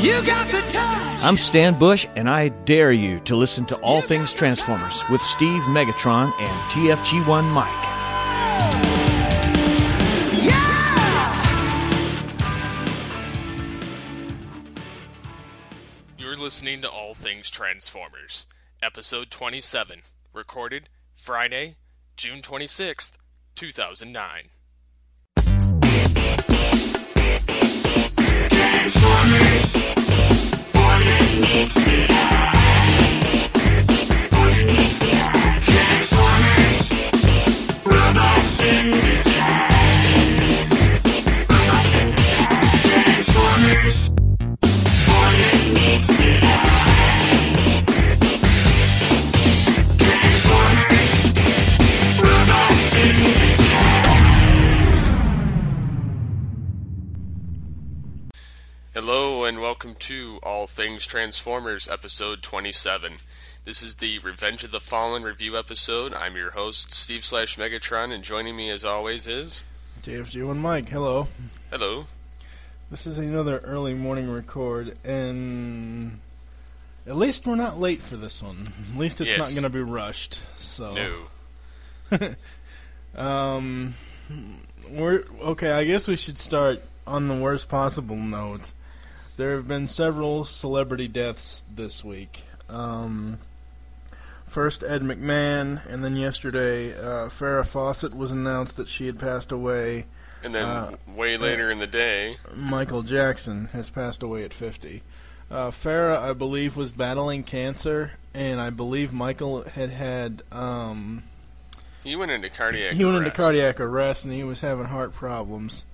You got the touch. I'm Stan Bush, and I dare you to listen to All Things Transformers with Steve Megatron and TFG1 Mike. You're listening to All Things Transformers, Episode 27, recorded Friday, June 26th, 2009. Hello and welcome to All Things Transformers, episode 27. This is the Revenge of the Fallen review episode. I'm your host, Steve/Megatron, and joining me as always is... TFG1 Mike, hello. Hello. This is another early morning record, and at least we're not late for this one. At least it's not going to be rushed, so... No. I guess we should start on the worst possible note. There have been several celebrity deaths this week. First Ed McMahon, and then yesterday Farrah Fawcett was announced that she had passed away. And then way later in the day, Michael Jackson has passed away at 50. Farrah, I believe, was battling cancer, and I believe Michael had he went into cardiac arrest. He went into cardiac arrest, and he was having heart problems.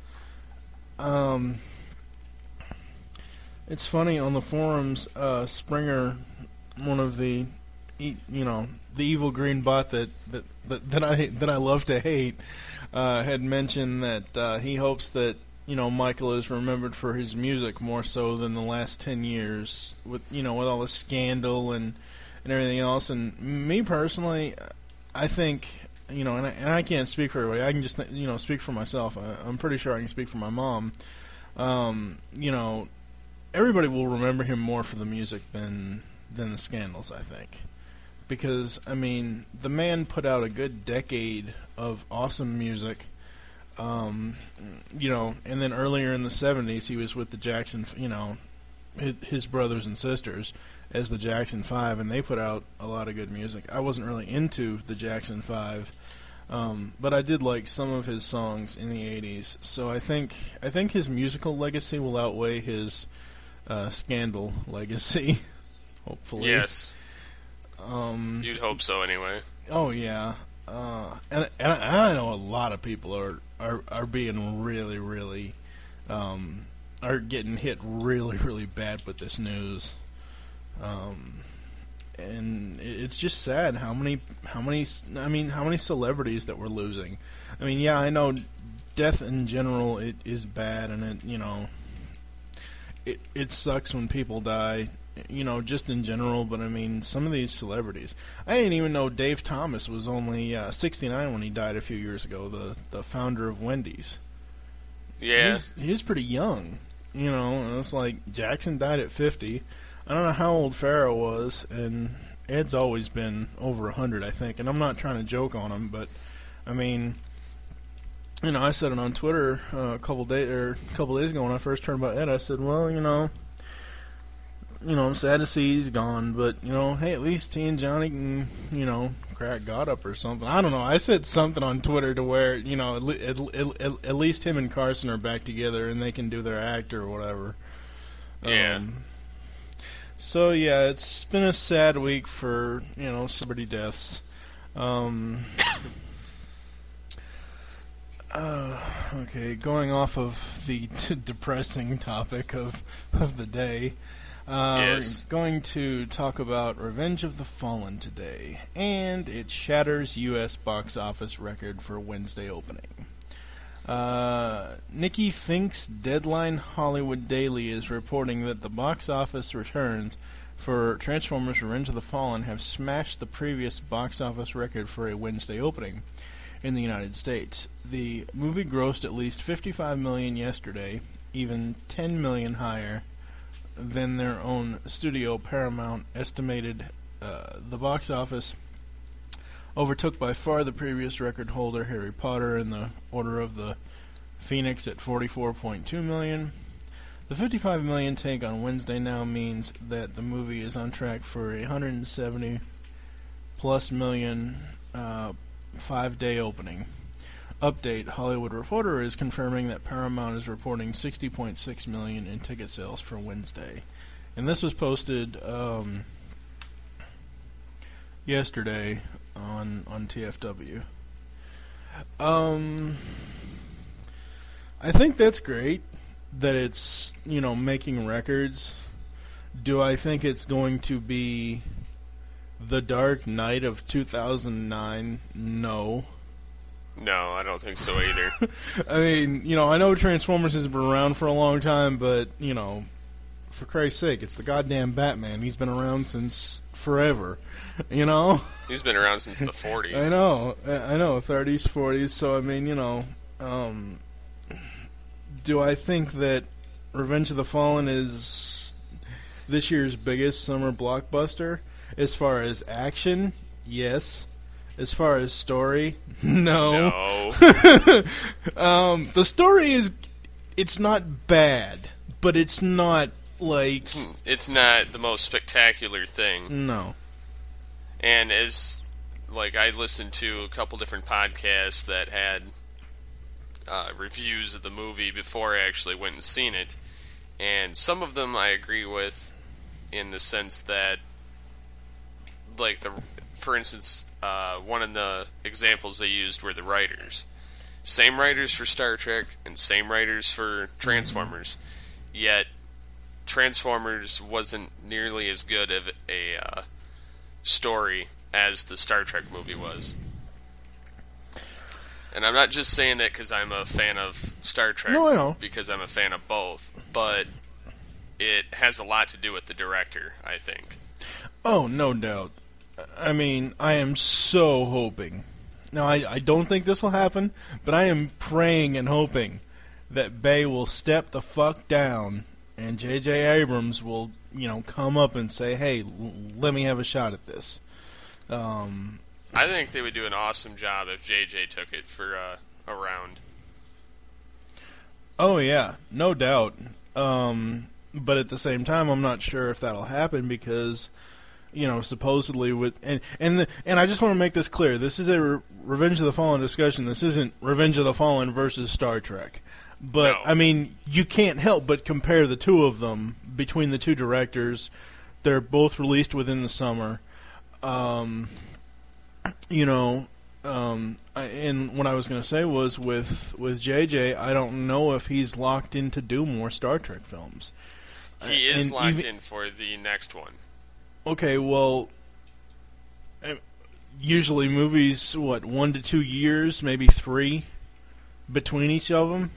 It's funny, on the forums, Springer, one of the, the evil green bot that I love to hate, had mentioned that he hopes that Michael is remembered for his music more so than the last 10 years with all the scandal and everything else. And me personally, I think and I can't speak for everybody. I can just speak for myself. I'm pretty sure I can speak for my mom. Everybody will remember him more for the music than the scandals, I think. Because, the man put out a good decade of awesome music. And then earlier in the 70s, he was with the Jackson, his brothers and sisters as the Jackson 5, and they put out a lot of good music. I wasn't really into the Jackson 5, but I did like some of his songs in the 80s. So I think his musical legacy will outweigh his scandal legacy, hopefully. Yes. You'd hope so anyway. Oh yeah. And I know a lot of people are being really are getting hit really bad with this news. And it's just sad how many celebrities that we're losing. I know death in general it is bad, and it sucks when people die, just in general, but some of these celebrities. I didn't even know Dave Thomas was only 69 when he died a few years ago, the founder of Wendy's. Yeah. He was pretty young, and it's like Jackson died at 50. I don't know how old Farrah was, and Ed's always been over 100, I think, and I'm not trying to joke on him, but, I said it on Twitter a couple days ago when I first heard about Ed. I said, well, I'm sad to see he's gone, but hey, at least he and Johnny can, crack God up or something. I don't know. I said something on Twitter to where at least him and Carson are back together and they can do their act or whatever. Yeah. So yeah, it's been a sad week for celebrity deaths. Okay, going off of the depressing topic of the day, yes. We're going to talk about Revenge of the Fallen today, and it shatters U.S. box office record for Wednesday opening. Nikki Finck's Deadline Hollywood Daily is reporting that the box office returns for Transformers Revenge of the Fallen have smashed the previous box office record for a Wednesday opening in the United States. The movie grossed at least $55 million yesterday, even $10 million higher than their own studio. Paramount estimated the box office overtook by far the previous record holder, Harry Potter and the Order of the Phoenix, at $44.2 million. The $55 million take on Wednesday now means that the movie is on track for a $170+ million 5-day opening. Update: Hollywood Reporter is confirming that Paramount is reporting $60.6 million in ticket sales for Wednesday. And this was posted yesterday on TFW. I think that's great that it's, making records. Do I think it's going to be The Dark Knight of 2009? No. No, I don't think so either. I mean, I know Transformers has been around for a long time, but, for Christ's sake, it's the goddamn Batman. He's been around since forever, He's been around since the 40s. I know, 30s, 40s, so, I mean, do I think that Revenge of the Fallen is this year's biggest summer blockbuster? As far as action, yes. As far as story, no. The story it's not bad, but it's not like... It's not the most spectacular thing. No. And as, I listened to a couple different podcasts that had reviews of the movie before I actually went and seen it, and some of them I agree with in the sense that, for instance, one of the examples they used were the writers. Same writers for Star Trek and same writers for Transformers. Yet Transformers wasn't nearly as good of a story as the Star Trek movie was. And I'm not just saying that because I'm a fan of Star Trek. No, I know. Because I'm a fan of both. But it has a lot to do with the director, I think. Oh, no doubt. I mean, I am so hoping. Now, I don't think this will happen, but I am praying and hoping that Bay will step the fuck down and J.J. Abrams will, come up and say, hey, let me have a shot at this. I think they would do an awesome job if J.J. took it for a round. Oh, yeah, no doubt. But at the same time, I'm not sure if that'll happen because... supposedly with and I just want to make this clear. This is a Revenge of the Fallen discussion. This isn't Revenge of the Fallen versus Star Trek. But no. I mean, you can't help but compare the two of them between the two directors. They're both released within the summer. And what I was going to say was with JJ, I don't know if he's locked in to do more Star Trek films. He is locked in for the next one. Okay, well, usually movies, 1 to 2 years, maybe 3 between each of them,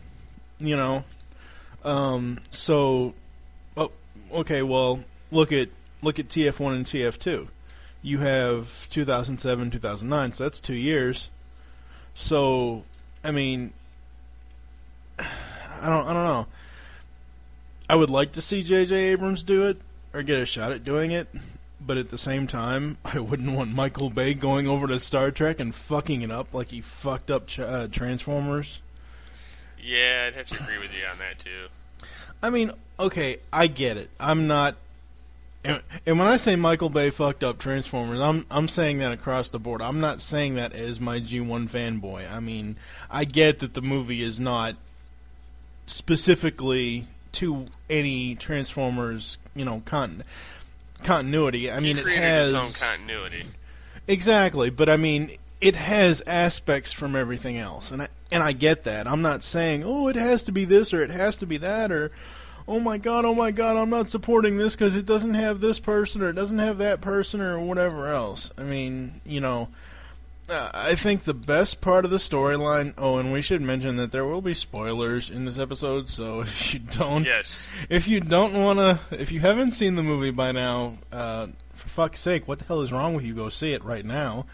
okay, well, look at TF1 and TF2. You have 2007, 2009, so that's 2 years. So, I mean, I don't know. I would like to see J.J. Abrams do it, or get a shot at doing it, but at the same time, I wouldn't want Michael Bay going over to Star Trek and fucking it up like he fucked up Transformers. Yeah, I'd have to agree with you on that, too. I mean, okay, I get it. I'm not... And when I say Michael Bay fucked up Transformers, I'm saying that across the board. I'm not saying that as my G1 fanboy. I mean, I get that the movie is not specifically to any Transformers, continuity. I mean, he created it has his own continuity. Exactly, but I mean, it has aspects from everything else, and I get that. I'm not saying, oh, it has to be this or it has to be that, or oh my god, I'm not supporting this because it doesn't have this person or it doesn't have that person or whatever else. I mean, I think the best part of the storyline... Oh, and we should mention that there will be spoilers in this episode, so if you don't... Yes. If you don't want to... If you haven't seen the movie by now, for fuck's sake, what the hell is wrong with you? Go see it right now.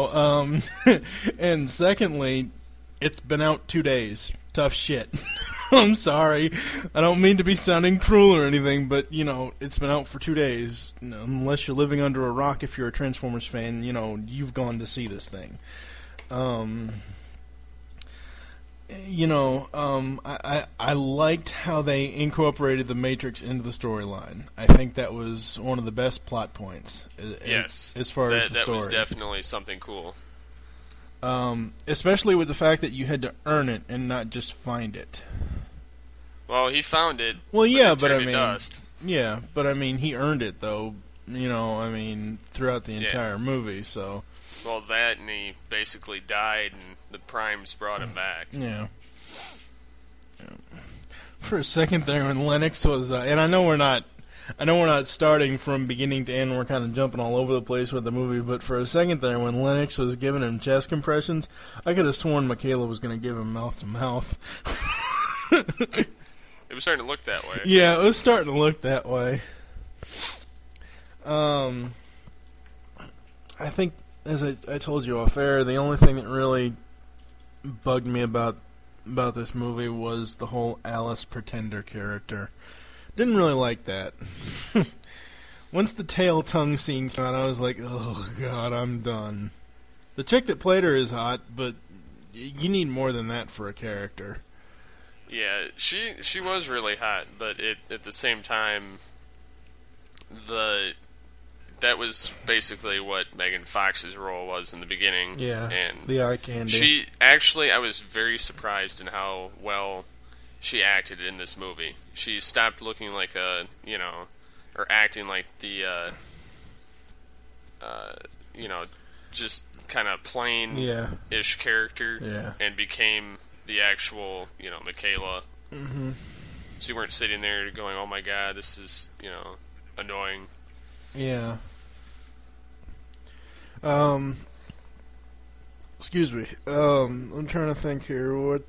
And secondly, it's been out 2 days. Tough shit. I'm sorry. I don't mean to be sounding cruel or anything, but, it's been out for 2 days. Unless you're living under a rock, if you're a Transformers fan, you've gone to see this thing. I liked how they incorporated the Matrix into the storyline. I think that was one of the best plot points. Yes. As far as the story. That was definitely something cool. Especially with the fact that you had to earn it and not just find it. Well, he found it. Well, yeah, but dust. Yeah, but he earned it though. Throughout the entire movie. So. Well, that and he basically died, and the Primes brought him back. Yeah. For a second there, when Lennox was, and I know we're not starting from beginning to end. We're kind of jumping all over the place with the movie. But for a second there, when Lennox was giving him chest compressions, I could have sworn Michaela was going to give him mouth to mouth. It was starting to look that way. Yeah, it was starting to look that way. I think, as I told you off air, the only thing that really bugged me about this movie was the whole Alice Pretender character. Didn't really like that. Once the tail tongue scene came out, I was like, oh god, I'm done. The chick that played her is hot, but you need more than that for a character. Yeah, she was really hot, but at the same time, that was basically what Megan Fox's role was in the beginning. Yeah, and the eye candy. I was very surprised in how well she acted in this movie. She stopped looking like or acting like the, just kind of plain-ish character, and became the actual, Michaela. Mm-hmm. So you weren't sitting there going, oh my god, this is, annoying. Yeah. Excuse me. I'm trying to think here. What,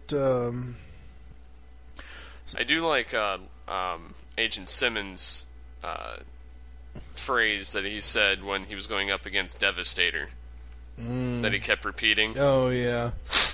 I do like Agent Simmons' phrase that he said when he was going up against Devastator. That he kept repeating. Oh, yeah.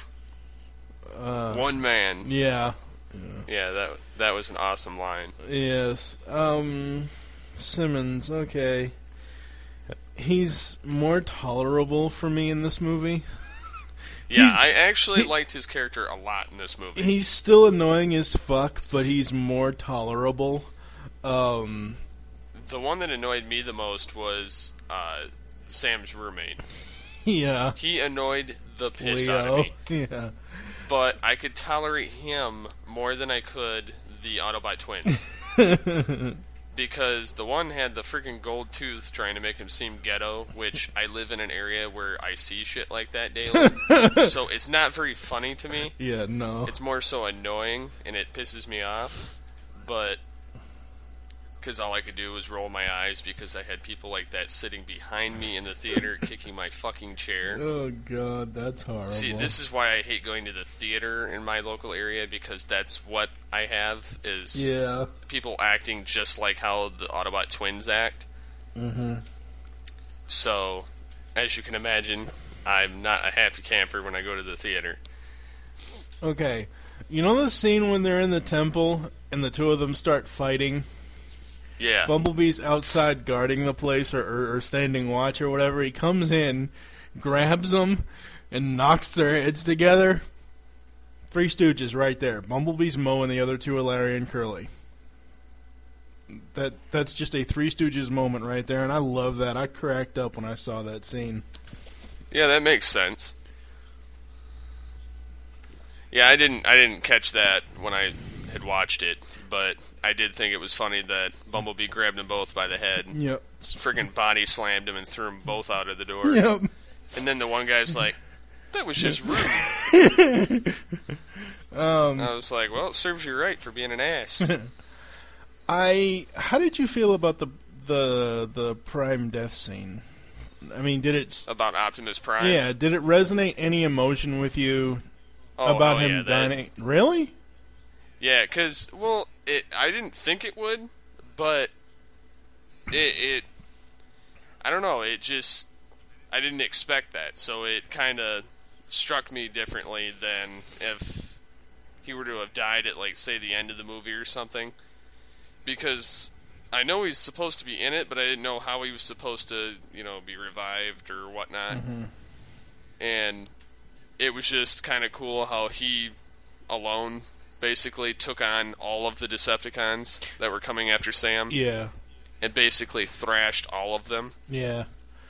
One man. Yeah. Yeah, that was an awesome line. Yes. Simmons, okay. He's more tolerable for me in this movie. Yeah, I actually liked his character a lot in this movie. He's still annoying as fuck, but he's more tolerable. The one that annoyed me the most was Sam's roommate. Yeah. He annoyed the piss out of me. Yeah. But I could tolerate him more than I could the Autobot twins. Because the one had the freaking gold tooth trying to make him seem ghetto, which I live in an area where I see shit like that daily. So it's not very funny to me. Yeah, no. It's more so annoying, and it pisses me off. But because all I could do was roll my eyes because I had people like that sitting behind me in the theater kicking my fucking chair. Oh, God, that's horrible. See, this is why I hate going to the theater in my local area, because that's what I have, is people acting just like how the Autobot twins act. Mm-hmm. So, as you can imagine, I'm not a happy camper when I go to the theater. Okay. You know the scene when they're in the temple and the two of them start fighting? Yeah. Bumblebee's outside guarding the place or standing watch or whatever. He comes in, grabs them, and knocks their heads together. Three Stooges right there. Bumblebee's Moe and the other two are Larry and Curly. That's just a Three Stooges moment right there, and I love that. I cracked up when I saw that scene. Yeah, that makes sense. Yeah, I didn't catch that when I had watched it, but I did think it was funny that Bumblebee grabbed them both by the head. Yep. Friggin' body slammed them and threw them both out of the door. Yep. And then the one guy's like, that was just rude. I was like, well, it serves you right for being an ass. How did you feel about the Prime death scene? I mean, did it... About Optimus Prime? Yeah, did it resonate any emotion with you about him dying? Really? Yeah, because, well, I didn't think it would, but it I don't know, it just, I didn't expect that, so it kind of struck me differently than if he were to have died at, like, say, the end of the movie or something. Because I know he's supposed to be in it, but I didn't know how he was supposed to, be revived or whatnot. Mm-hmm. And it was just kind of cool how he alone basically took on all of the Decepticons that were coming after Sam. Yeah. And basically thrashed all of them. Yeah.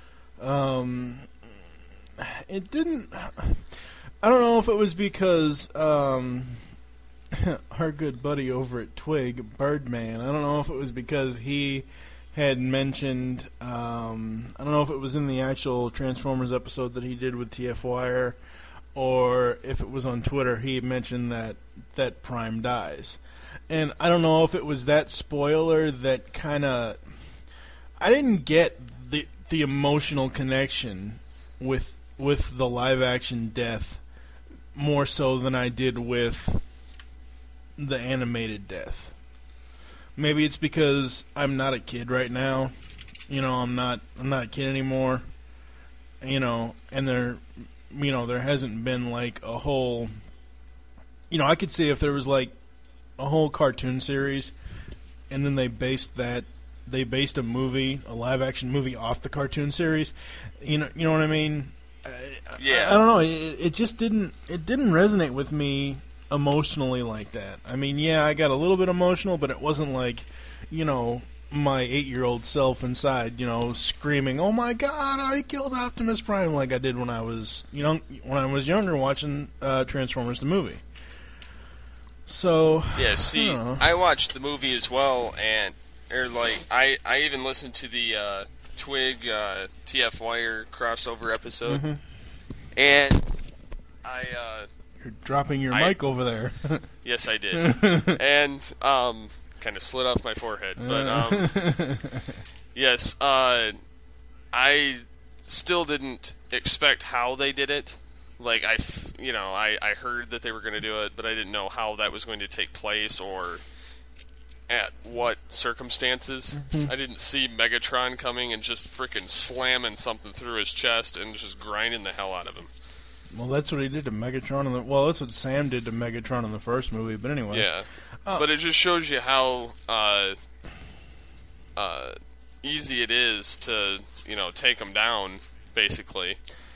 It didn't... I don't know if it was because our good buddy over at Twig, Birdman, I don't know if it was because he had mentioned, I don't know if it was in the actual Transformers episode that he did with TF Wire, or if it was on Twitter, he mentioned that Prime dies. And I don't know if it was that spoiler that kind of... I didn't get the emotional connection with the live-action death more so than I did with the animated death. Maybe it's because I'm not a kid right now. I'm not a kid anymore. And there hasn't been like a whole... I could see if there was like a whole cartoon series and then they based a movie, a live-action movie off the cartoon series. You know what I mean? Yeah. I don't know. It just didn't resonate with me emotionally like that. I mean, yeah, I got a little bit emotional, but it wasn't like, my 8-year-old self inside, screaming, "Oh my God, I killed Optimus Prime!" like I did when I was younger watching Transformers the movie. So yeah, see, I watched the movie as well, and I even listened to the Twig TF Wire crossover episode, mm-hmm. and you're dropping your mic over there. Yes, I did, and kind of slid off my forehead, but yes, I still didn't expect how they did it. Like I heard that they were going to do it, but I didn't know how that was going to take place or at what circumstances. Mm-hmm. I didn't see Megatron coming and just freaking slamming something through his chest and just grinding the hell out of him. Well, that's what he did to Megatron that's what Sam did to Megatron in the first movie, but anyway. Yeah. But it just shows you how easy it is to, take him down, basically.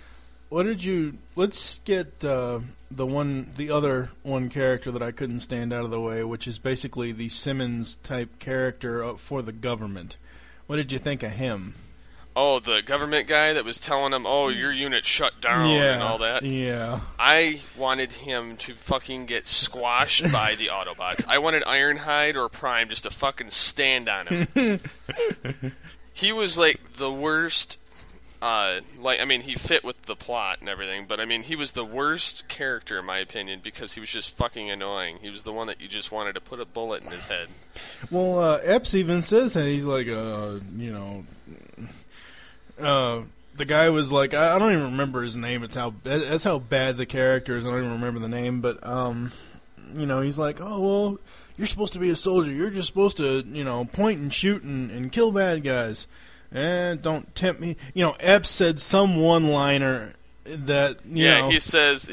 Let's get the other one character that I couldn't stand out of the way, which is basically the Simmons-type character for the government. What did you think of him? Oh, the government guy that was telling him, "Oh, your unit shut down," and all that. Yeah. I wanted him to fucking get squashed by the Autobots. I wanted Ironhide or Prime just to fucking stand on him. He was like the worst. He fit with the plot and everything, but he was the worst character in my opinion because he was just fucking annoying. He was the one that you just wanted to put a bullet in his head. Well, Epps even says that he's like, the guy was like, I don't even remember his name. That's how bad the character is. I don't even remember the name, but he's like, "Oh well, you're supposed to be a soldier. You're just supposed to, point and shoot and kill bad guys. And don't tempt me." Epps said some one-liner that he says,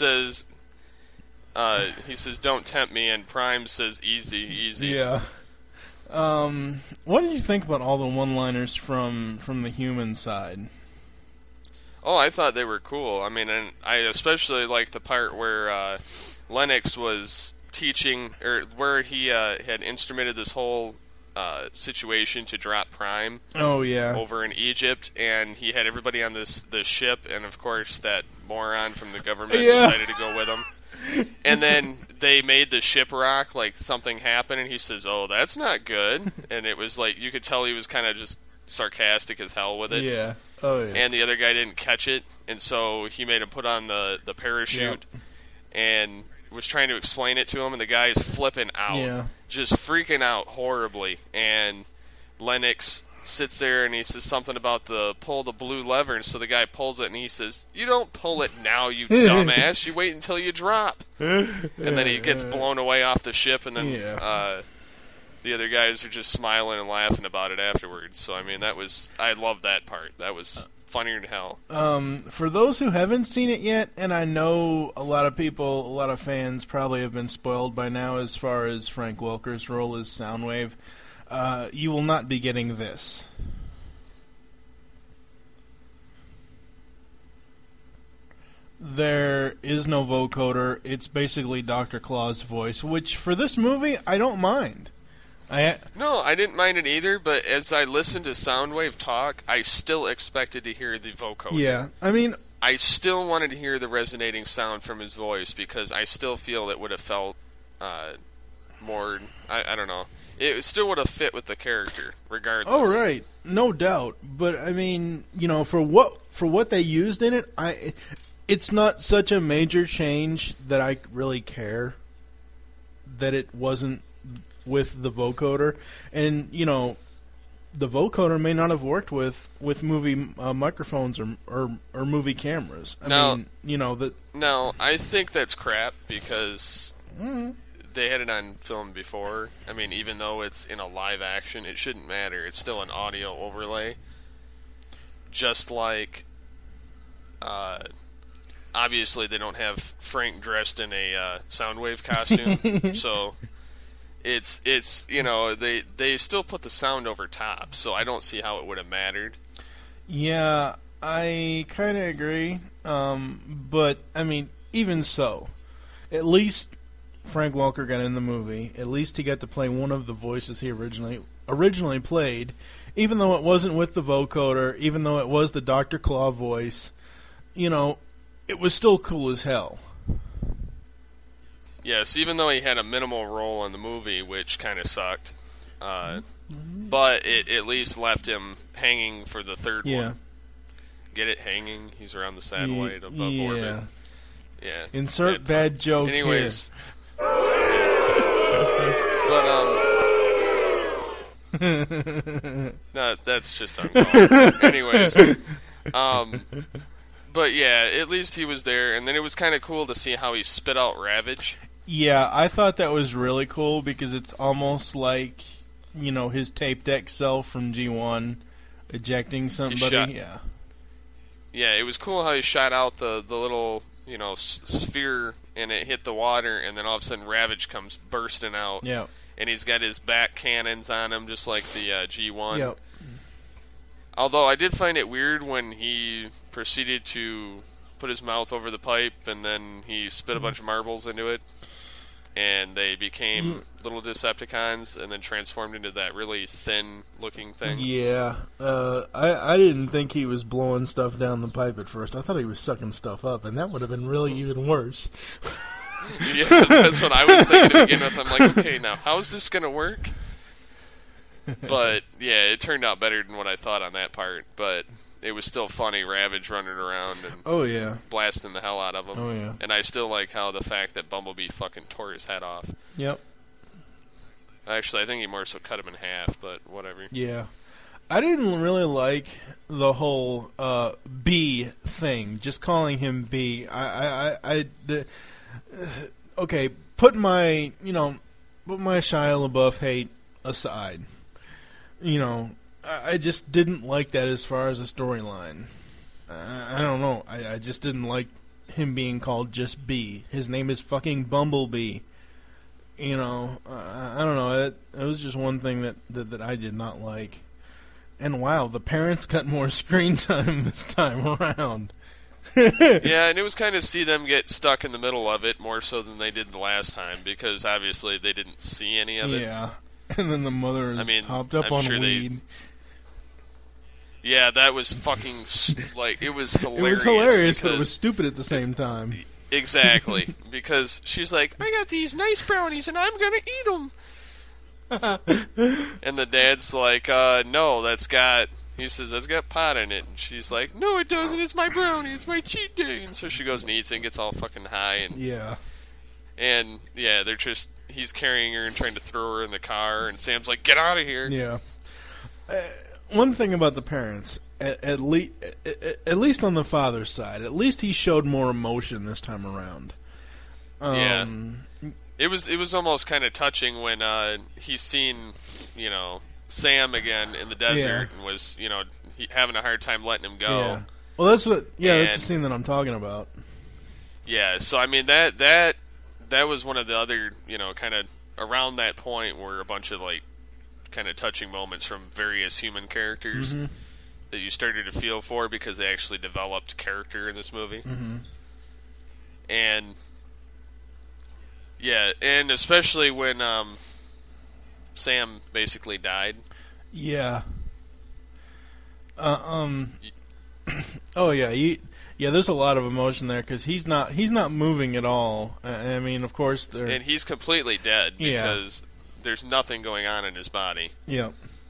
"Don't tempt me," and Prime says, "Easy." Yeah. What did you think about all the one-liners from the human side? Oh, I thought they were cool. And I especially liked the part where Lennox was teaching, or where he had instrumented this whole situation to drop Prime. Oh yeah. Over in Egypt, and he had everybody on the ship, and of course that moron from the government decided to go with him. And then they made the ship rock, like something happened, and he says, "Oh, that's not good." And it was like, you could tell he was kind of just sarcastic as hell with it. Yeah. Oh yeah. And the other guy didn't catch it, and so he made him put on the parachute, and was trying to explain it to him, and the guy is flipping out, just freaking out horribly. And Lennox sits there and he says something about pull the blue lever, and so the guy pulls it, and he says, "You don't pull it now, you dumbass. You wait until you drop." And then he gets blown away off the ship, and then the other guys are just smiling and laughing about it afterwards. So I love that part. That was funnier than hell. For those who haven't seen it yet, and I know a lot of fans probably have been spoiled by now as far as Frank Welker's role as Soundwave, you will not be getting this. There is no vocoder. It's basically Dr. Claw's voice, which for this movie, I don't mind. No, I didn't mind it either, but as I listened to Soundwave talk, I still expected to hear the vocoder. Yeah, I mean, I still wanted to hear the resonating sound from his voice because I still feel it would have felt more, I don't know. It still would have fit with the character, regardless. Oh, right. No doubt. But, I mean, for what they used in it, it's not such a major change that I really care that it wasn't with the vocoder. And, the vocoder may not have worked with movie microphones or movie cameras. I think that's crap because they had it on film before. I mean, even though it's in a live action, it shouldn't matter. It's still an audio overlay. Just like, obviously they don't have Frank dressed in a Soundwave costume, so it's they still put the sound over top, so I don't see how it would have mattered. Yeah, I kind of agree, but I mean, even so, at least Frank Welker got in the movie. At least he got to play one of the voices he originally played, even though it wasn't with the vocoder, even though it was the Dr. Claw voice. It was still cool as hell. Yes, even though he had a minimal role in the movie, which kind of sucked. But it at least left him hanging for the third one. Get it? Hanging? He's around the satellite above orbit. Yeah. Insert bad joke. Anyways. Here. But, no, that's just uncalled. Anyways. But yeah, at least he was there, and then it was kind of cool to see how he spit out Ravage. Yeah, I thought that was really cool because it's almost like, his tape deck self from G1 ejecting somebody. Yeah, it was cool how he shot out the little, sphere, and it hit the water, and then all of a sudden Ravage comes bursting out. Yeah. And he's got his back cannons on him, just like the G1. Yep. Although I did find it weird when he proceeded to put his mouth over the pipe, and then he spit a bunch of marbles into it, and they became little Decepticons, and then transformed into that really thin-looking thing. Yeah, I didn't think he was blowing stuff down the pipe at first. I thought he was sucking stuff up, and that would have been really even worse. Yeah, that's what I was thinking to begin with. I'm like, okay, now, how's this going to work? But, yeah, it turned out better than what I thought on that part, but it was still funny, Ravage running around and blasting the hell out of him. Oh, yeah. And I still like how the fact that Bumblebee fucking tore his head off. Yep. Actually, I think he more so cut him in half, but whatever. Yeah. I didn't really like the whole B thing, just calling him B. Okay, put my Shia LaBeouf hate aside. I just didn't like that as far as a storyline. I don't know. I just didn't like him being called just B. His name is fucking Bumblebee. I don't know. It was just one thing that I did not like. And wow, the parents got more screen time this time around. Yeah, and it was kind of see them get stuck in the middle of it more so than they did the last time, because obviously they didn't see any of it. Yeah, and then the mother hopped up on weed. Yeah, that was fucking, it was hilarious. It was hilarious, but it was stupid at the same time. Exactly, because she's like, I got these nice brownies and I'm gonna eat them. And the dad's like, no, he says, that's got pot in it. And she's like, no, it doesn't, it's my brownie, it's my cheat day. And so she goes and eats it and gets all fucking high. And he's carrying her and trying to throw her in the car, and Sam's like, get out of here. Yeah. One thing about the parents, at least on the father's side, at least he showed more emotion this time around. Yeah. It was almost kind of touching when he's seen, Sam again in the desert and was, having a hard time letting him go. Yeah. Well, that's the scene that I'm talking about. Yeah, so I mean that was one of the other, kind of around that point where a bunch of like kind of touching moments from various human characters that you started to feel for because they actually developed character in this movie. And yeah, and especially when Sam basically died. Yeah. Oh yeah, there's a lot of emotion there because he's not moving at all. I mean, of course, and he's completely dead because there's nothing going on in his body. Yeah.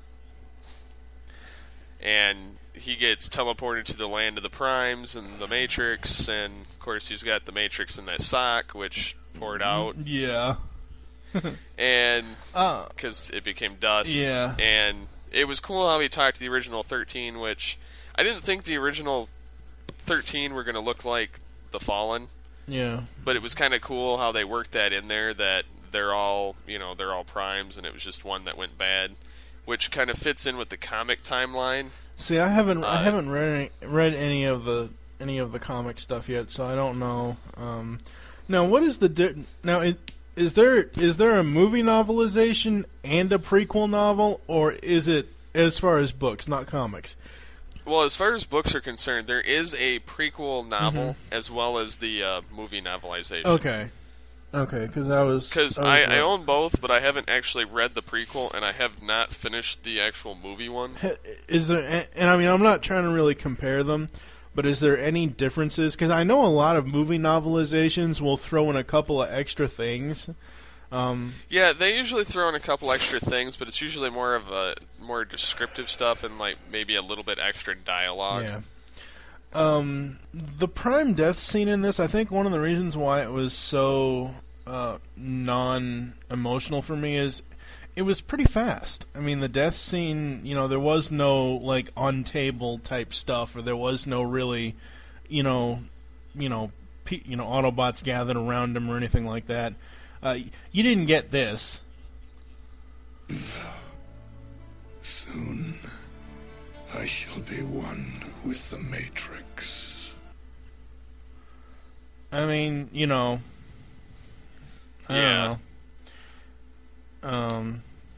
And he gets teleported to the land of the Primes and the Matrix, and of course he's got the Matrix in that sock, which poured out. Yeah. And because it became dust. Yeah. And it was cool how he talked to the original 13, which I didn't think the original 13 were going to look like the Fallen. Yeah. But it was kind of cool how they worked that in there, that they're all primes, and it was just one that went bad, which kind of fits in with the comic timeline. See, I haven't read any of the comic stuff yet, so I don't know. Now, what is is there a movie novelization and a prequel novel, or is it as far as books, not comics? Well, as far as books are concerned, there is a prequel novel as well as the movie novelization. Okay, because I own both, but I haven't actually read the prequel, and I have not finished the actual movie one. Is there? And I mean, I'm not trying to really compare them, but is there any differences? Because I know a lot of movie novelizations will throw in a couple of extra things. Yeah, they usually throw in a couple extra things, but it's usually more of a more descriptive stuff and like maybe a little bit extra dialogue. Yeah. The Prime death scene in this, I think one of the reasons why it was so non-emotional for me is it was pretty fast. I mean, the death scene, there was no like on-table type stuff, or there was no really, Autobots gathered around him or anything like that. You didn't get this. Soon, I shall be one with the Matrix. I mean, I don't know.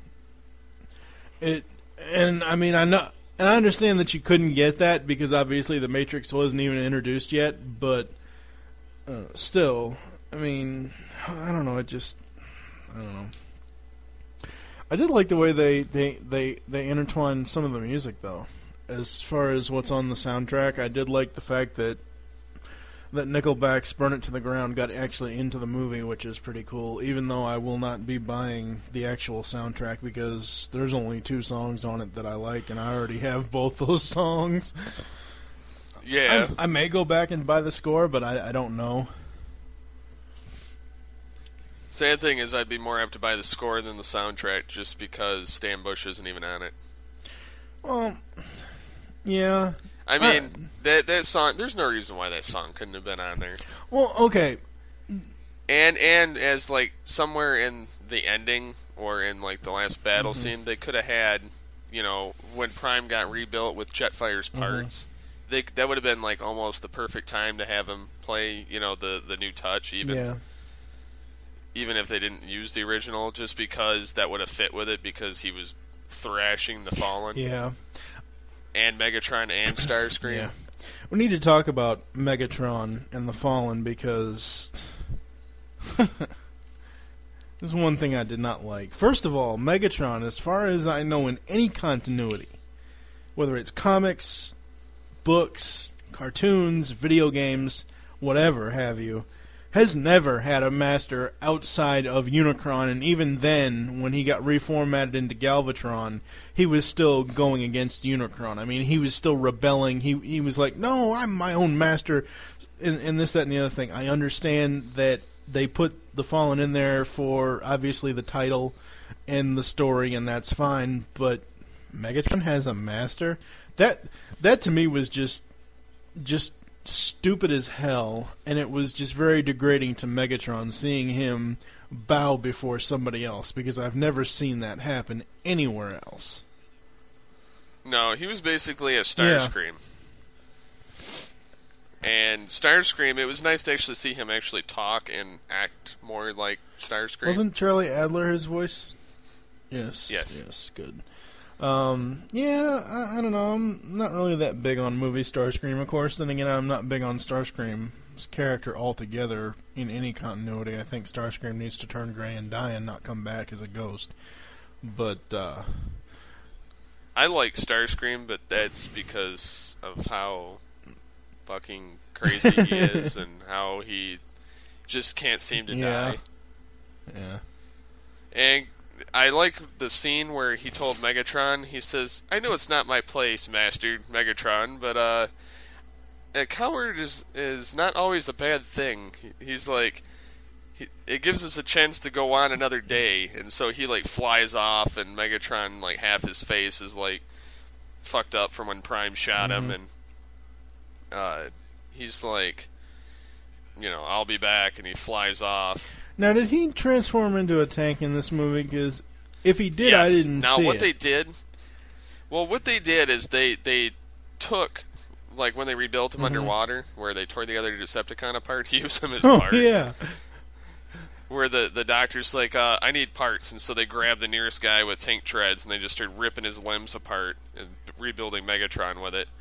I understand that you couldn't get that because obviously the Matrix wasn't even introduced yet, but still, I mean, I don't know. I don't know. I did like the way they intertwined some of the music, though. As far as what's on the soundtrack, I did like the fact that Nickelback's "Burn It to the Ground" got actually into the movie, which is pretty cool, even though I will not be buying the actual soundtrack because there's only 2 songs on it that I like, and I already have both those songs. Yeah. I may go back and buy the score, but I don't know. Sad thing is I'd be more apt to buy the score than the soundtrack just because Stan Bush isn't even on it. Well, yeah. I mean, that song, there's no reason why that song couldn't have been on there. Well, okay. And as, like, somewhere in the ending or in, like, the last battle scene, they could have had, when Prime got rebuilt with Jetfire's parts, that would have been, like, almost the perfect time to have him play, the new touch even. Yeah. Even if they didn't use the original, just because that would have fit with it, because he was thrashing the Fallen. Yeah. And Megatron and Starscream. Yeah. We need to talk about Megatron and the Fallen because there's one thing I did not like. First of all, Megatron, as far as I know in any continuity, whether it's comics, books, cartoons, video games, whatever have you, has never had a master outside of Unicron, and even then, when he got reformatted into Galvatron, he was still going against Unicron. I mean, he was still rebelling. He was like, no, I'm my own master, and this, that, and the other thing. I understand that they put the Fallen in there for, obviously, the title and the story, and that's fine, but Megatron has a master? That to me was just stupid as hell, and it was just very degrading to Megatron seeing him bow before somebody else, because I've never seen that happen anywhere else. No, he was basically a Starscream. And Starscream, it was nice to actually see him actually talk and act more like Starscream. Wasn't Charlie Adler his voice? Yes. Yes. Good. I don't know. I'm not really that big on movie Starscream, of course. Then again, I'm not big on Starscream's character altogether in any continuity. I think Starscream needs to turn gray and die and not come back as a ghost. But, I like Starscream, but that's because of how fucking crazy he is and how he just can't seem to die. Yeah. And I like the scene where he told Megatron, he says, "I know it's not my place, Master Megatron, but a coward is not always a bad thing." He's like, it gives us a chance to go on another day, and so he like flies off, and Megatron, like, half his face is like fucked up from when Prime shot him, and he's like, I'll be back, and he flies off. Now, did he transform into a tank in this movie? Because if he did, yes. I didn't now, see what it. what they did is they took, like, when they rebuilt him underwater, where they tore the other Decepticon apart to use him as parts. Yeah. Where the doctor's like, I need parts, and so they grab the nearest guy with tank treads, and they just start ripping his limbs apart and rebuilding Megatron with it.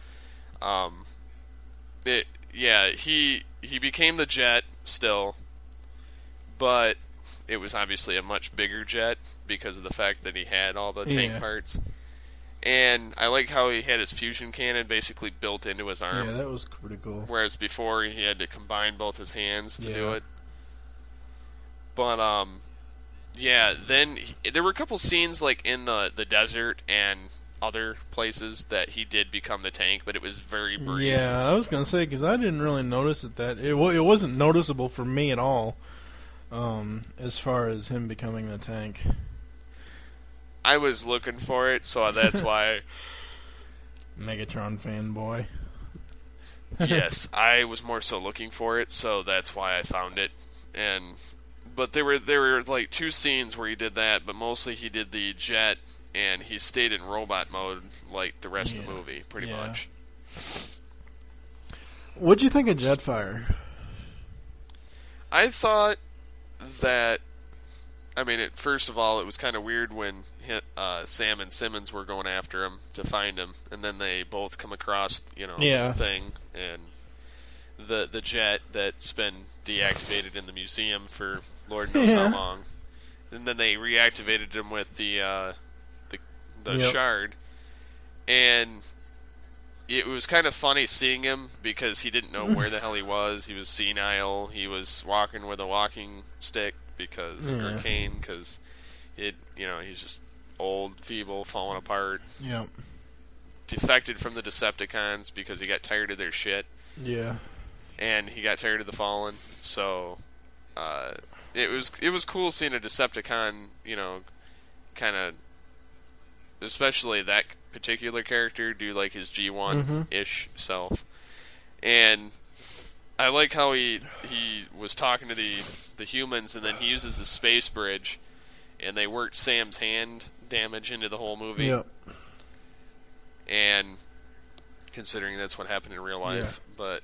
He became the Jet still, but it was obviously a much bigger jet because of the fact that he had all the tank parts. And I like how he had his fusion cannon basically built into his arm. Yeah, that was pretty cool. Whereas before he had to combine both his hands to do it. But, then there were a couple scenes, like, in the desert and other places that he did become the tank, but it was very brief. Yeah, I was going to say, because I didn't really notice it wasn't noticeable for me at all, as far as him becoming the tank. I was looking for it, so that's why. Megatron fanboy. Yes, I was more so looking for it, so that's why I found it. But there were like two scenes where he did that, but mostly he did the jet, and he stayed in robot mode like the rest of the movie, pretty much. What'd you think of Jetfire? I thought that, first of all, it was kind of weird when Sam and Simmons were going after him to find him, and then they both come across, the thing, and the jet that's been deactivated in the museum for Lord knows how long, and then they reactivated him with the shard, and it was kind of funny seeing him because he didn't know where the hell he was. He was senile. He was walking with a walking stick or cane because he's just old, feeble, falling apart. Yep. Defected from the Decepticons because he got tired of their shit. Yeah. And he got tired of the Fallen, so it was cool seeing a Decepticon, kind of, especially that particular character, do like his G1-ish self. And I like how he was talking to the humans, and then he uses the space bridge, and they worked Sam's hand damage into the whole movie. Yep. And considering that's what happened in real life, but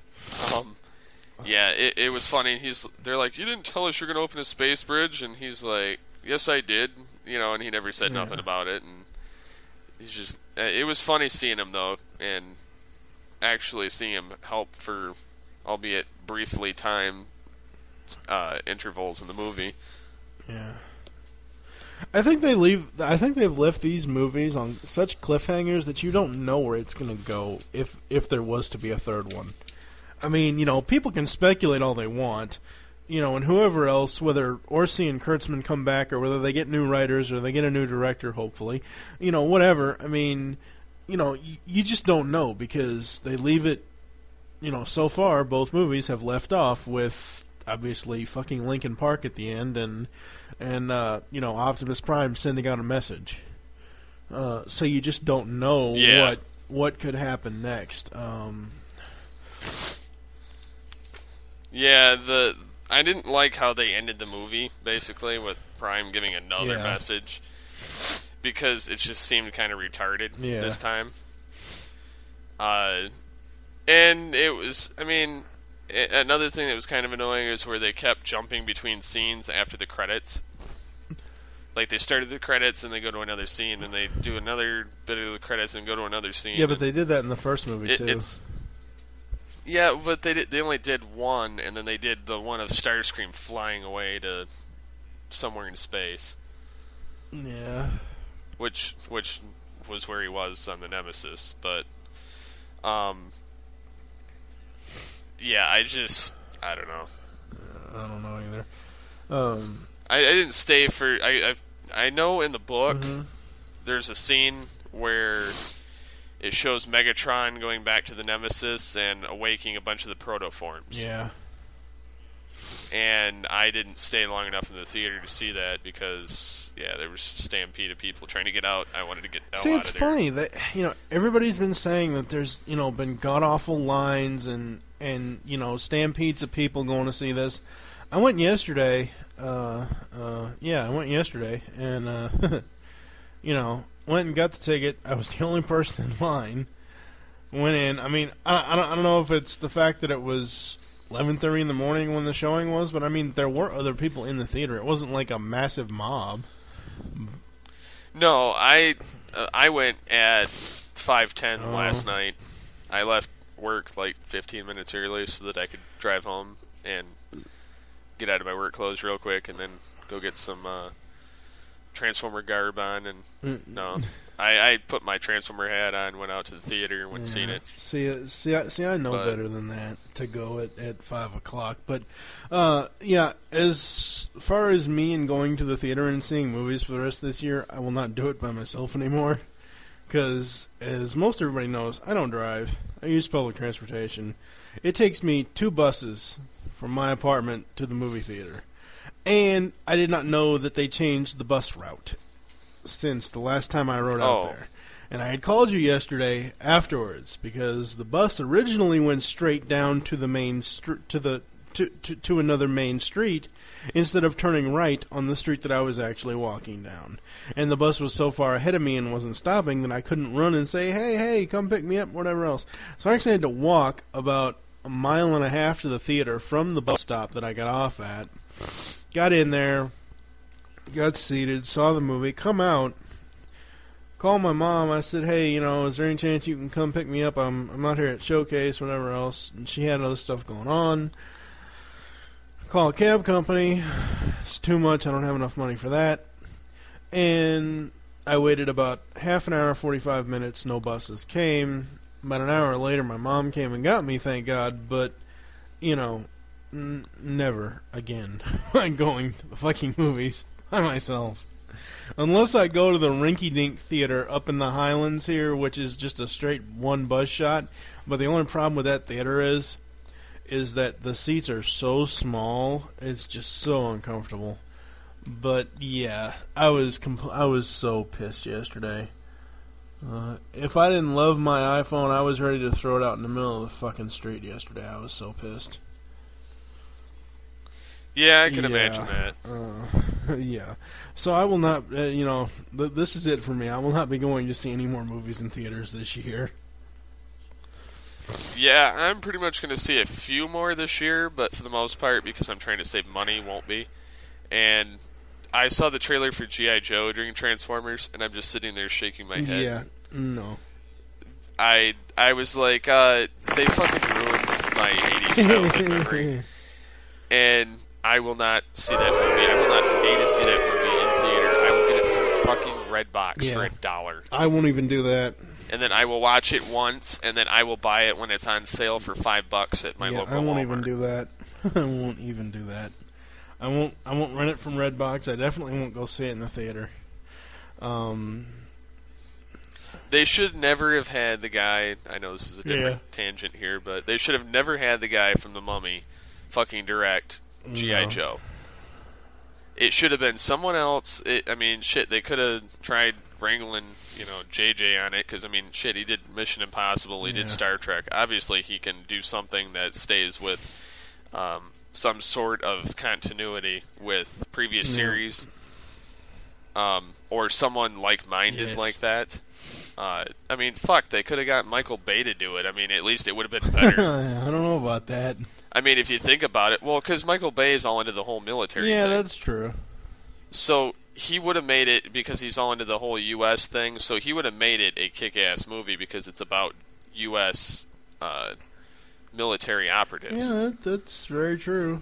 it was funny. They're like, "You didn't tell us you're going to open a space bridge," and he's like, "Yes, I did," and he never said nothing about it. And he's just, it was funny seeing him though, and actually seeing him help for, albeit briefly, time intervals in the movie. Yeah. I think they've left these movies on such cliffhangers that you don't know where it's going to go if there was to be a third one. People can speculate all they want, and whoever else, whether Orci and Kurtzman come back or whether they get new writers or they get a new director, hopefully, whatever. You just don't know because they leave it, so far both movies have left off with obviously fucking Linkin Park at the end and Optimus Prime sending out a message. So you just don't know what could happen next. I didn't like how they ended the movie, basically, with Prime giving another message, because it just seemed kind of retarded this time. And it was, I mean, another thing that was kind of annoying is where they kept jumping between scenes after the credits. Like, they started the credits and they go to another scene, then they do another bit of the credits and go to another scene. Yeah, but they did that in the first movie, too. Yeah, but they only did one, and then they did the one of Starscream flying away to somewhere in space. Yeah. Which was where he was on the Nemesis, but yeah, I don't know. I don't know either. I didn't stay for. I know in the book there's a scene where it shows Megatron going back to the Nemesis and awakening a bunch of the protoforms. Yeah. And I didn't stay long enough in the theater to see that because, yeah, there was a stampede of people trying to get out. I wanted to get out of there. See, it's funny that, everybody's been saying that there's, been god-awful lines and stampedes of people going to see this. I went yesterday, and, went and got the ticket. I was the only person in line. Went in. I mean, I don't know if it's the fact that it was 11:30 in the morning when the showing was, but I mean, there were other people in the theater. It wasn't like a massive mob. No, I went at 5:10 last night. I left work like 15 minutes early so that I could drive home and get out of my work clothes real quick and then go get some Transformer garb on. And no, I put my Transformer hat on, went out to the theater, and went and seen it. See, I know better than that to go at 5 o'clock. But as far as me and going to the theater and seeing movies for the rest of this year, I will not do it by myself anymore. Because, as most everybody knows, I don't drive. I use public transportation. It takes me 2 buses from my apartment to the movie theater. And I did not know that they changed the bus route since the last time I rode out there. And I had called you yesterday afterwards because the bus originally went straight down to the main to another main street instead of turning right on the street that I was actually walking down. And the bus was so far ahead of me and wasn't stopping that I couldn't run and say, hey, come pick me up, whatever else. So I actually had to walk about 1.5 miles to the theater from the bus stop that I got off at. Got in there, got seated, saw the movie, come out, called my mom. I said, hey, is there any chance you can come pick me up? I'm out here at Showcase, whatever else. And she had other stuff going on. Call a cab company. It's too much. I don't have enough money for that. And I waited about half an hour, 45 minutes. No buses came. About an hour later, my mom came and got me, thank God. But, never again. I'm going to the fucking movies by myself. Unless I go to the rinky-dink theater up in the Highlands here, which is just a straight one bus shot. But the only problem with that theater is that the seats are so small, it's just so uncomfortable. But yeah, I was so pissed yesterday. If I didn't love my iPhone, I was ready to throw it out in the middle of the fucking street yesterday. I was so pissed. Yeah, I can imagine that. Yeah. So I will not, this is it for me. I will not be going to see any more movies in theaters this year. Yeah, I'm pretty much going to see a few more this year, but for the most part, because I'm trying to save money, won't be. And I saw the trailer for G.I. Joe during Transformers, and I'm just sitting there shaking my head. Yeah, no. I was like, they fucking ruined my 80s childhood memory. And I will not see that movie. I will not pay to see that movie in theater. I will get it from fucking Redbox for $1. I won't even do that. And then I will watch it once, and then I will buy it when it's on sale for $5 at my local Walmart. I won't even do that. I won't even do that. I won't rent it from Redbox. I definitely won't go see it in the theater. They should never have had the guy. I know this is a different tangent here, but they should have never had the guy from The Mummy fucking direct G.I. Joe. It should have been someone else. They could have tried wrangling, JJ on it, because, he did Mission Impossible, he did Star Trek. Obviously, he can do something that stays with some sort of continuity with previous series, or someone like-minded like that. I mean, fuck, they could have got Michael Bay to do it. I mean, at least it would have been better. I don't know about that. I mean, if you think about it, well, because Michael Bay is all into the whole military Yeah, thing. that's true. So he would have made it, because he's all into the whole U.S. thing, so he would have made it a kick-ass movie because it's about U.S. Military operatives. Yeah, that's very true.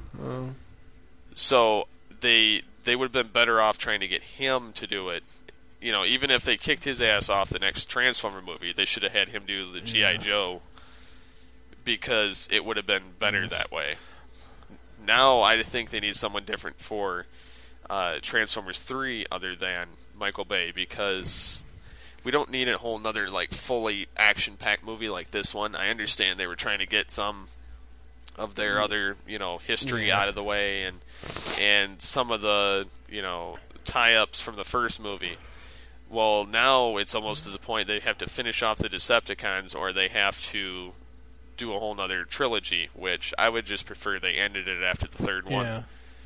So they would have been better off trying to get him to do it. You know, even if they kicked his ass off the next Transformer movie, they should have had him do the G.I. Joe, because it would have been better that way. Now I think they need someone different for Transformers 3 other than Michael Bay, because we don't need a whole nother like fully action-packed movie like this one. I understand they were trying to get some of their other, history out of the way, and some of the, tie-ups from the first movie. Well, now it's almost to the point they have to finish off the Decepticons, or they have to do a whole nother trilogy, which I would just prefer they ended it after the third one.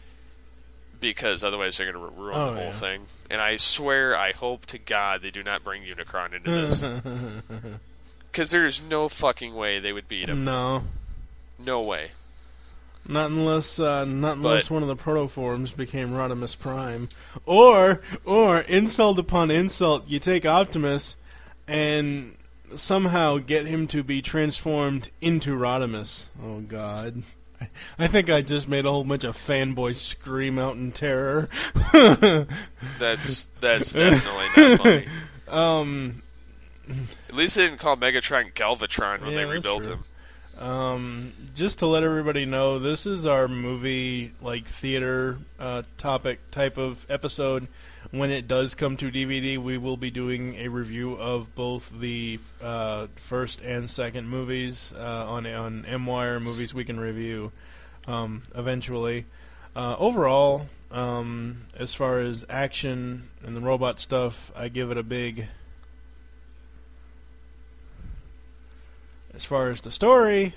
Because otherwise they're going to ruin the whole thing. And I swear, I hope to God they do not bring Unicron into this. Because there's no fucking way they would beat him. No. No way. Not unless one of the protoforms became Rodimus Prime. Or, insult upon insult, you take Optimus and somehow get him to be transformed into Rodimus. Oh, God. I think I just made a whole bunch of fanboys scream out in terror. That's definitely not funny. At least they didn't call Megatron Galvatron when they rebuilt him. Just to let everybody know, this is our movie, theater topic type of episode. When it does come to DVD, we will be doing a review of both the first and second movies on MWire Movies We Can Review eventually. Overall, as far as action and the robot stuff, I give it a big... As far as the story...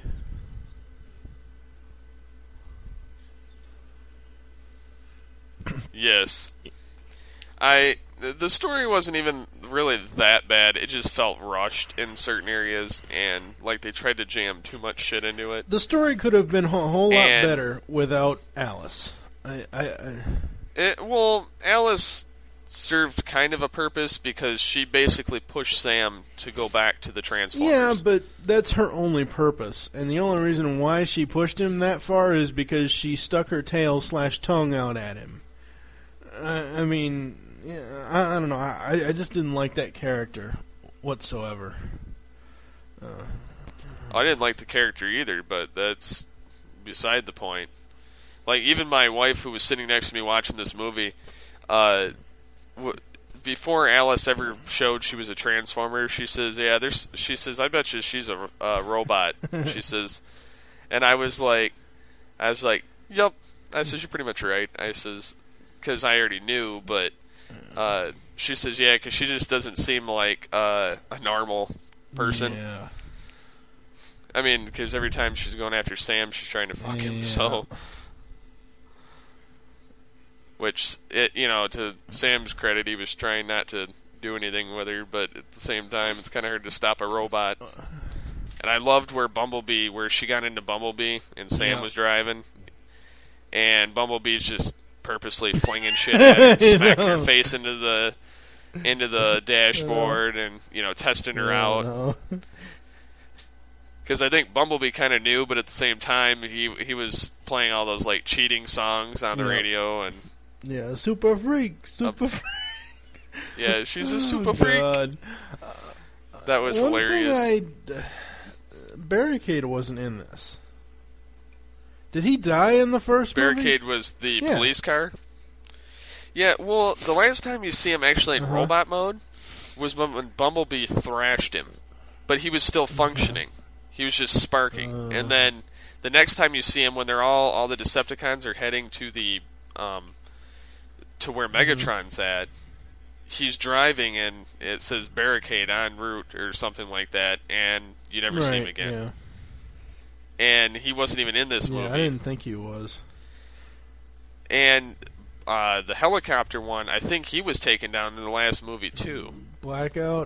Yes. The story wasn't even really that bad. It just felt rushed in certain areas, and they tried to jam too much shit into it. The story could have been a whole lot better without Alice. Alice served kind of a purpose because she basically pushed Sam to go back to the Transformers. Yeah, but that's her only purpose, and the only reason why she pushed him that far is because she stuck her tail/tongue out at him. I mean, I don't know. I just didn't like that character whatsoever. I didn't like the character either, but that's beside the point. Even my wife, who was sitting next to me watching this movie, before Alice ever showed she was a Transformer, she says, she says, I bet you she's a robot. She says, and I was like, yep. I said, you're pretty much right. I says, because I already knew, but she says, yeah, because she just doesn't seem like a normal person. Yeah. I mean, because every time she's going after Sam, she's trying to fuck him, so... Which, to Sam's credit, he was trying not to do anything with her, but at the same time, it's kind of hard to stop a robot. And I loved where she got into Bumblebee, and Sam was driving, and Bumblebee's just purposely flinging shit at her, smacking her face into the dashboard, and testing her out. Because I think Bumblebee kind of knew, but at the same time, he was playing all those cheating songs on the radio, and super freak. Yeah, she's a super freak. That was hilarious. Barricade wasn't in this. Did he die in the first Barricade movie? Was the police car? Yeah, well, the last time you see him actually in robot mode was when Bumblebee thrashed him. But he was still functioning. He was just sparking. And then the next time you see him, when they're all the Decepticons are heading to the to where Megatron's at, he's driving and it says Barricade en route or something like that, and you never see him again. Yeah. And he wasn't even in this movie. Yeah, I didn't think he was. And the helicopter one, I think he was taken down in the last movie too. Blackout?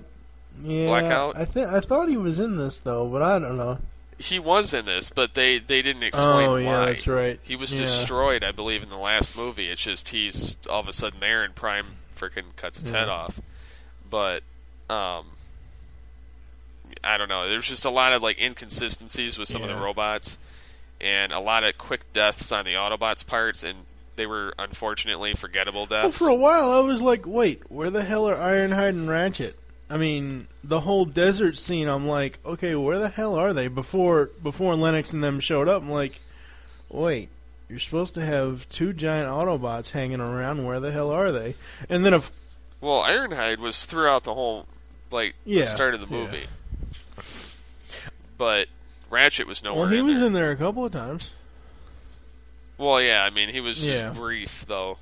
Yeah, Blackout? I thought he was in this though, but I don't know. He was in this, but they didn't explain why. Oh, yeah, that's right. He was Yeah. destroyed, I believe, in the last movie. It's just he's all of a sudden there and Prime freaking cuts its head off. But, I don't know. There's just a lot of like inconsistencies with some of the robots, and a lot of quick deaths on the Autobots' parts, and they were unfortunately forgettable Well, deaths. for a while I was like, wait, where the hell are Ironhide and Ratchet? I mean, the whole desert scene, I'm like, okay, where the hell are they? Before Lennox and them showed up, I'm like, wait, you're supposed to have two giant Autobots hanging around. Where the hell are they? And then, Well, Ironhide was throughout the whole, the start of the movie. But Ratchet was nowhere he was there. in there a couple of times. Well, yeah, I mean, he was just brief, though.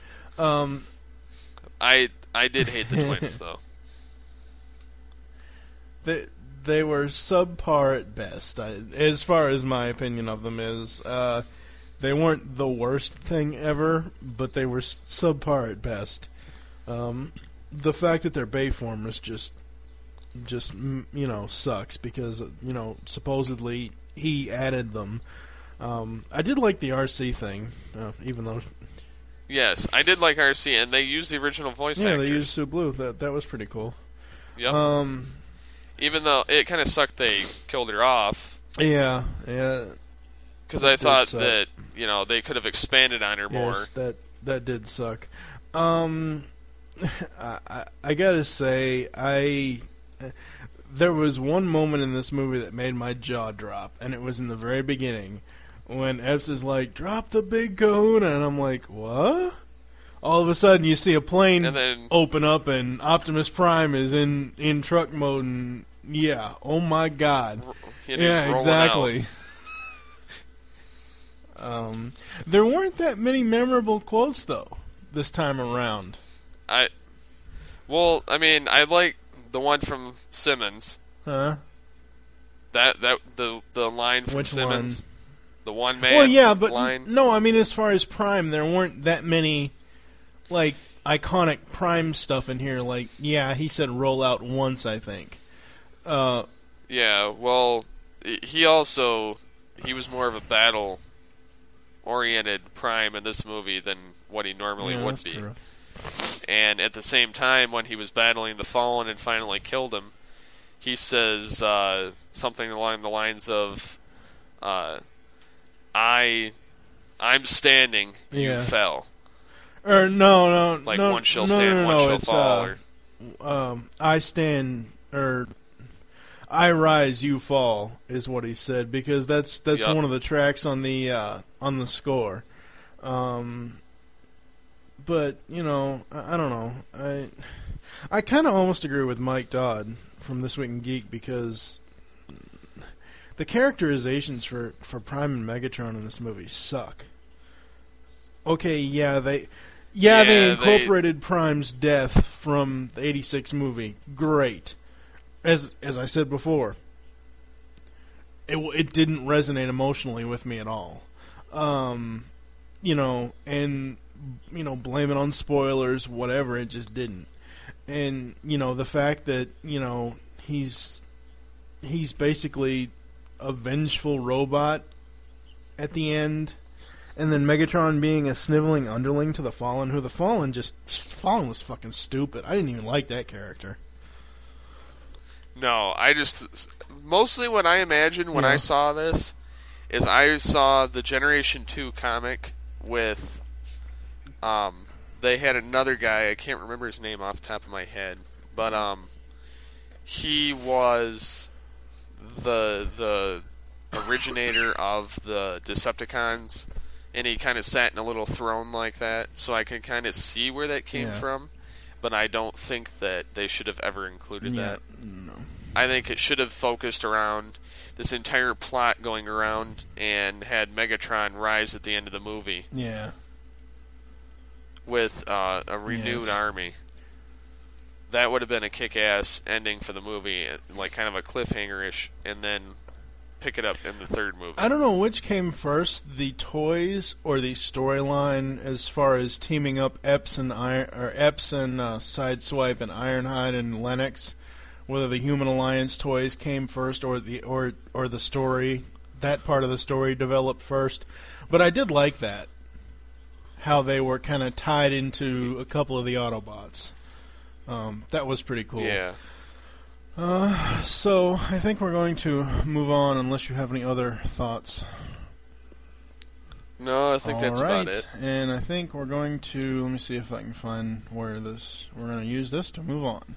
I did hate the twins, though. They were subpar at best, as far as my opinion of them is. They weren't the worst thing ever, but they were subpar at best. The fact that they're Bayformers just sucks because supposedly he added them. I did like the RC thing, even though. Yes, I did like RC, and they used the original voice actors. Yeah, they used Sue Blue. That was pretty cool. Yep. Even though it kind of sucked they killed her off. Yeah. Because I thought that they could have expanded on her more. Yes, that did suck. I gotta say, there was one moment in this movie that made my jaw drop, and it was in the very beginning when Epps is like, "Drop the big kahuna," and I'm like, "What?" All of a sudden, you see a plane open up, and Optimus Prime is in truck mode, and oh my god, exactly. There weren't that many memorable quotes though this time around. I like the one from Simmons. Huh? The line from Which Simmons. one? The one man. Well, yeah, but line. no, I mean as far as Prime, there weren't that many iconic Prime stuff in here. He said roll out once, I think. Yeah, well, he was more of a battle oriented Prime in this movie than what he normally would be. True. And at the same time, when he was battling the Fallen and finally killed him, he says something along the lines of, "I'm standing, you fell." Or no, one shall stand, one shall fall. I stand, or I rise, you fall, is what he said, because that's one of the tracks on the score. But I don't know. I kind of almost agree with Mike Dodd from This Week in Geek, because the characterizations for Prime and Megatron in this movie suck. Okay, they incorporated Prime's death from the '86 movie. Great. As I said before, it didn't resonate emotionally with me at all. Blame it on spoilers, whatever, it just didn't. And, the fact that, he's basically a vengeful robot at the end, and then Megatron being a sniveling underling to the Fallen, who the Fallen was fucking stupid. I didn't even like that character. No, mostly what I imagined when I saw this is I saw the Generation 2 comic with, they had another guy, I can't remember his name off the top of my head, but, he was the originator of the Decepticons, and he kind of sat in a little throne like that, so I can kind of see where that came from, but I don't think that they should have ever included that. No. I think it should have focused around this entire plot going around and had Megatron rise at the end of the movie. Yeah. With a renewed army. That would have been a kick-ass ending for the movie, kind of a cliffhanger-ish, and then pick it up in the third movie. I don't know which came first, the toys or the storyline, as far as teaming up Epps and Sideswipe and Ironhide and Lennox whether the Human Alliance toys came first or the story, that part of the story developed first. But I did like that, how they were kind of tied into a couple of the Autobots. That was pretty cool. Yeah. So I think we're going to move on unless you have any other thoughts. No, I think that's about it. And I think we're going to, let me see if I can find where we're going to use this to move on.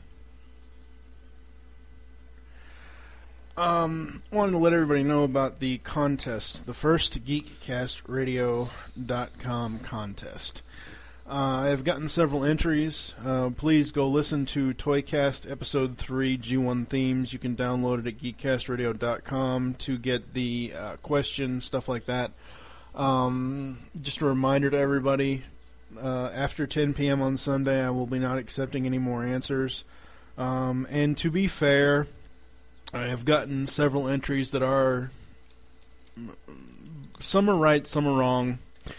Wanted to let everybody know about the contest, the first GeekCastRadio.com contest. I've gotten several entries. Please go listen to Toycast Episode 3 G1 Themes. You can download it at GeekCastRadio.com to get the question, stuff like that. Just a reminder to everybody, after 10 p.m. on Sunday, I will be not accepting any more answers. And to be fair, I have gotten several entries that are, some are right, some are wrong.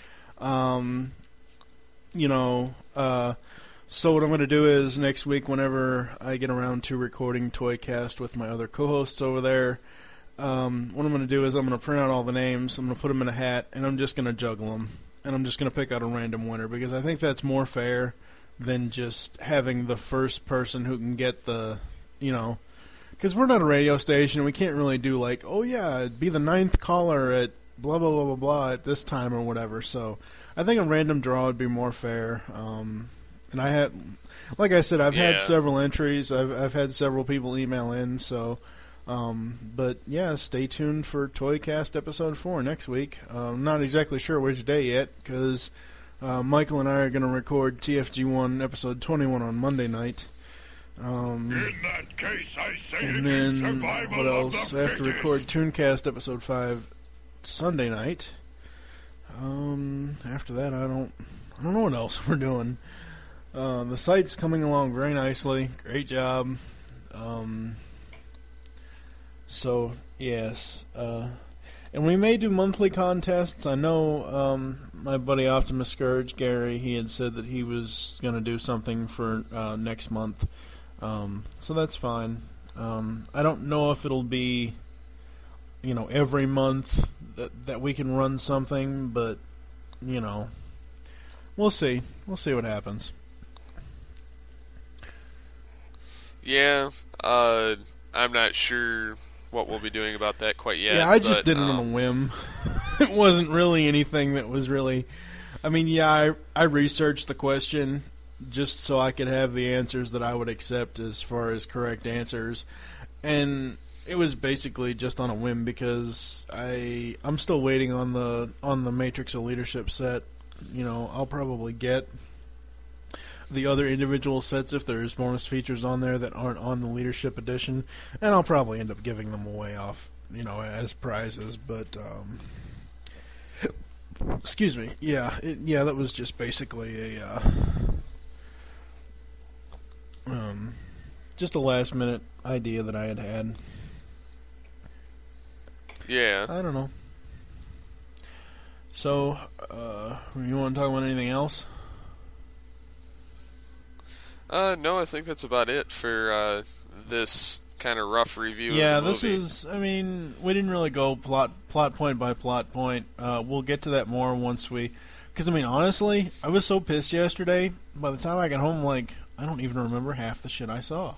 So what I'm going to do is next week, whenever I get around to recording Toycast with my other co-hosts over there, what I'm going to do is I'm going to print out all the names, I'm going to put them in a hat, and I'm just going to juggle them. And I'm just going to pick out a random winner, because I think that's more fair than just having the first person who can get the, because we're not a radio station, we can't really do like, oh yeah, be the 9th caller at blah, blah, blah, blah, blah at this time or whatever. So I think a random draw would be more fair. And I had, like I said, I've had several entries. I've had several people email in. So, but yeah, stay tuned for Toycast Episode 4 next week. I'm not exactly sure which day yet, because Michael and I are going to record TFG1 Episode 21 on Monday night. In that case, I say and it is then, survival what else? of the I have to fittest. record Tooncast Episode 5 Sunday night. After that, I don't know what else we're doing. The site's coming along very nicely. Great job. So, yes. And we may do monthly contests. I know my buddy Optimus Scourge, Gary, he had said that he was going to do something for next month. So that's fine. I don't know if it'll be, every month that we can run something, but, we'll see. We'll see what happens. Yeah, I'm not sure what we'll be doing about that quite yet. Yeah, I just did it on a whim. It wasn't really anything that was really... I researched the question just so I could have the answers that I would accept as far as correct answers. And it was basically just on a whim, because I'm still waiting on the Matrix of Leadership set. I'll probably get the other individual sets if there's bonus features on there that aren't on the Leadership Edition, and I'll probably end up giving them away off, as prizes. But excuse me, that was just basically a just a last minute idea that I had. Yeah. I don't know. So, you want to talk about anything else? No, I think that's about it for this kind of rough review Yeah, of the this movie. was, we didn't really go plot point by plot point. We'll get to that more once because, honestly, I was so pissed yesterday. By the time I got home, I don't even remember half the shit I saw.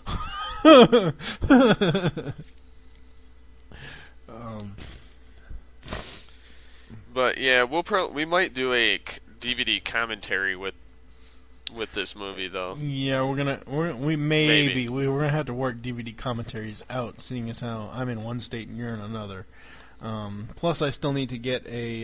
But yeah, we might do a DVD commentary with this movie, though. Yeah, we're gonna have to work DVD commentaries out, seeing as how I'm in one state and you're in another. Plus, I still need to get a.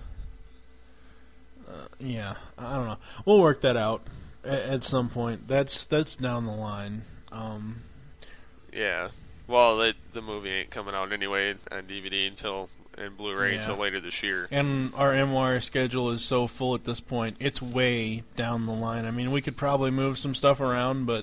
I don't know. We'll work that out at some point. That's down the line. Yeah. Well, the movie ain't coming out anyway on DVD and Blu-ray until later this year. And our MWire schedule is so full at this point; it's way down the line. We could probably move some stuff around, but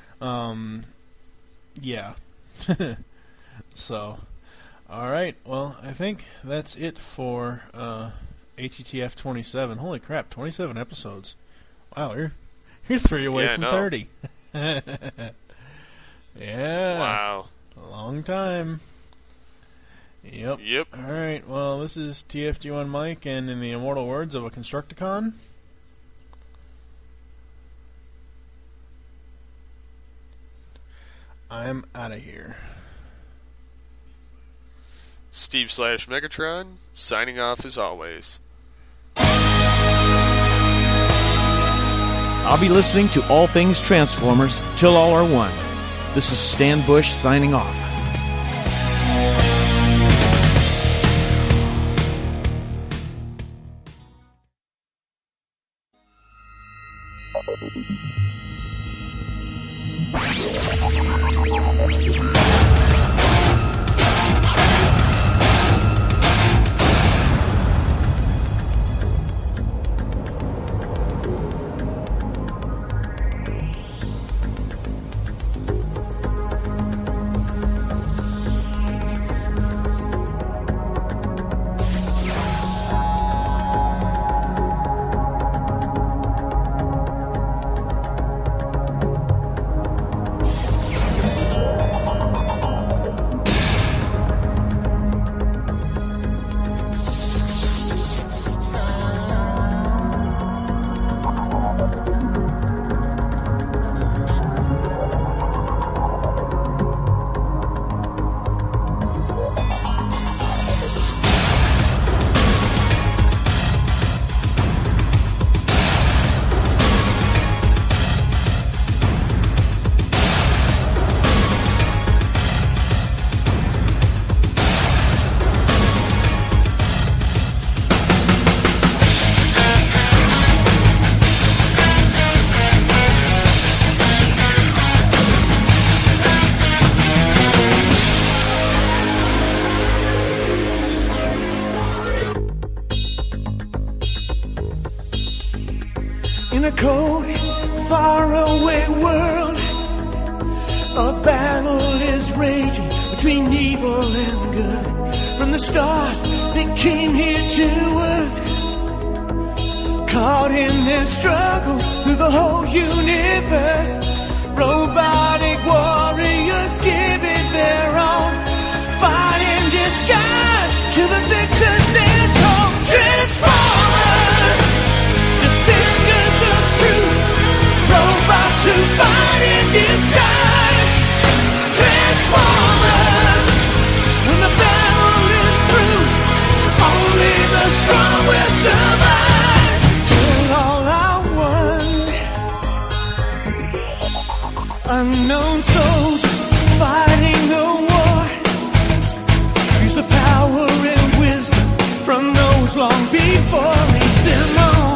yeah. So, all right. Well, I think that's it for ATTF 27. Holy crap, 27 episodes! Wow, you're 3 away from 30. Yeah. Wow. A long time. Yep. Alright, well, this is TFG1 Mike, and in the immortal words of a Constructicon, I'm out of here. Steve/Megatron, signing off as always. I'll be listening to All Things Transformers till all are one. This is Stan Bush signing off. In a cold, faraway world, a battle is raging between evil and good. From the stars that came here to earth, caught in their struggle through the whole universe, robotic warriors give it their all, fight in disguise to the victors their soul. Transformers, defenders of truth, robots who fight in disguise. Transformers, when the battle is through, only the strong will survive. Till all are one. Unknown soldiers fighting the war, use the power and wisdom from those long before, leads them on.